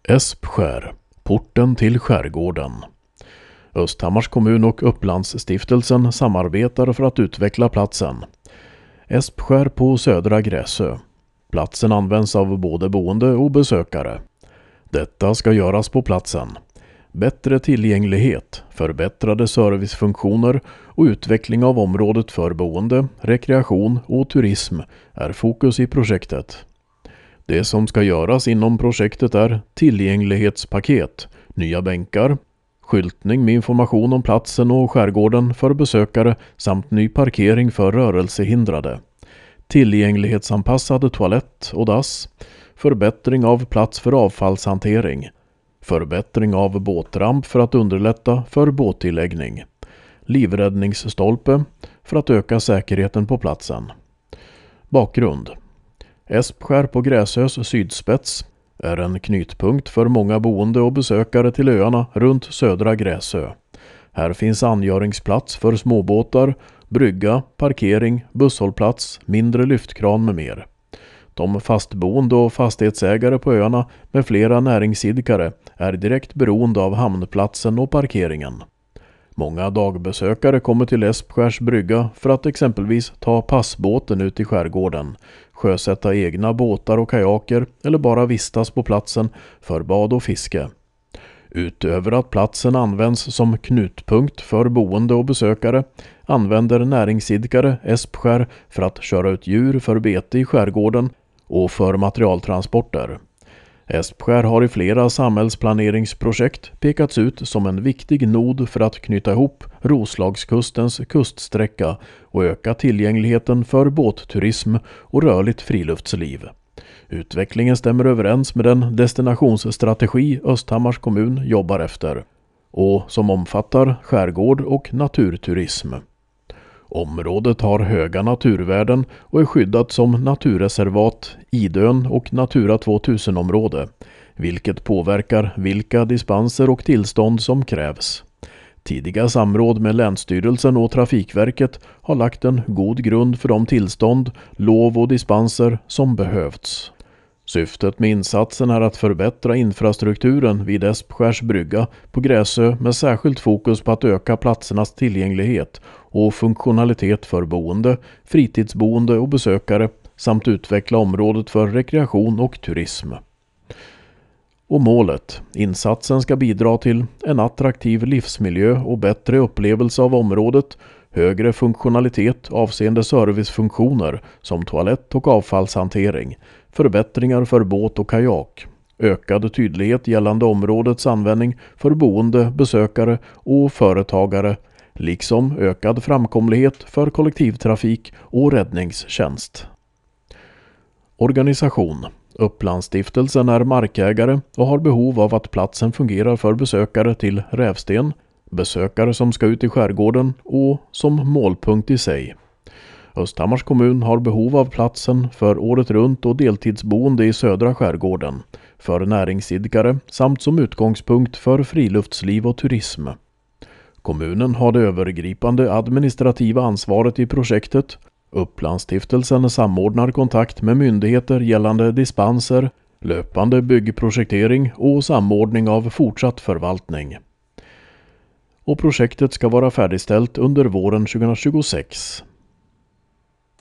Espskär, porten till skärgården. Östhammars kommun och Upplandsstiftelsen samarbetar för att utveckla platsen. Espskär på Södra Gräsö. Platsen används av både boende och besökare. Detta ska göras på platsen. Bättre tillgänglighet, förbättrade servicefunktioner och utveckling av området för boende, rekreation och turism är fokus i projektet. Det som ska göras inom projektet är tillgänglighetspaket, nya bänkar, skyltning med information om platsen och skärgården för besökare samt ny parkering för rörelsehindrade, tillgänglighetsanpassad toalett och dass, förbättring av plats för avfallshantering, förbättring av båtramp för att underlätta för båttilläggning, livräddningsstolpe för att öka säkerheten på platsen. Bakgrund: Espskär på Gräsös sydspets är en knytpunkt för många boende och besökare till öarna runt Södra Gräsö. Här finns angöringsplats för småbåtar, brygga, parkering, busshållplats, mindre lyftkran med mer. De fastboende och fastighetsägare på öarna med flera näringsidkare är direkt beroende av hamnplatsen och parkeringen. Många dagbesökare kommer till Espskärs brygga för att exempelvis ta passbåten ut i skärgården, sjösätta egna båtar och kajaker eller bara vistas på platsen för bad och fiske. Utöver att platsen används som knutpunkt för boende och besökare använder näringsidkare Espskär för att köra ut djur för bete i skärgården och för materialtransporter. Espskär har i flera samhällsplaneringsprojekt pekats ut som en viktig nod för att knyta ihop Roslagskustens kuststräcka och öka tillgängligheten för båtturism och rörligt friluftsliv. Utvecklingen stämmer överens med den destinationsstrategi Östhammars kommun jobbar efter och som omfattar skärgård och naturturism. Området har höga naturvärden och är skyddat som naturreservat, Idön och Natura 2000-område, vilket påverkar vilka dispenser och tillstånd som krävs. Tidiga samråd med Länsstyrelsen och Trafikverket har lagt en god grund för de tillstånd, lov och dispenser som behövts. Syftet med insatsen är att förbättra infrastrukturen vid Espskärs brygga på Gräsö med särskilt fokus på att öka platsernas tillgänglighet och funktionalitet för boende, fritidsboende och besökare samt utveckla området för rekreation och turism. Och målet: insatsen ska bidra till en attraktiv livsmiljö och bättre upplevelse av området, högre funktionalitet avseende servicefunktioner som toalett och avfallshantering, förbättringar för båt och kajak, ökad tydlighet gällande områdets användning för boende, besökare och företagare, liksom ökad framkomlighet för kollektivtrafik och räddningstjänst. Organisation: Upplandsstiftelsen är markägare och har behov av att platsen fungerar för besökare till Rävsten, besökare som ska ut i skärgården och som målpunkt i sig. Östhammars kommun har behov av platsen för året runt och deltidsboende i södra skärgården, för näringsidkare samt som utgångspunkt för friluftsliv och turism. Kommunen har det övergripande administrativa ansvaret i projektet. Upplandsstiftelsen samordnar kontakt med myndigheter gällande dispenser, löpande byggprojektering och samordning av fortsatt förvaltning. Och projektet ska vara färdigställt under våren 2026.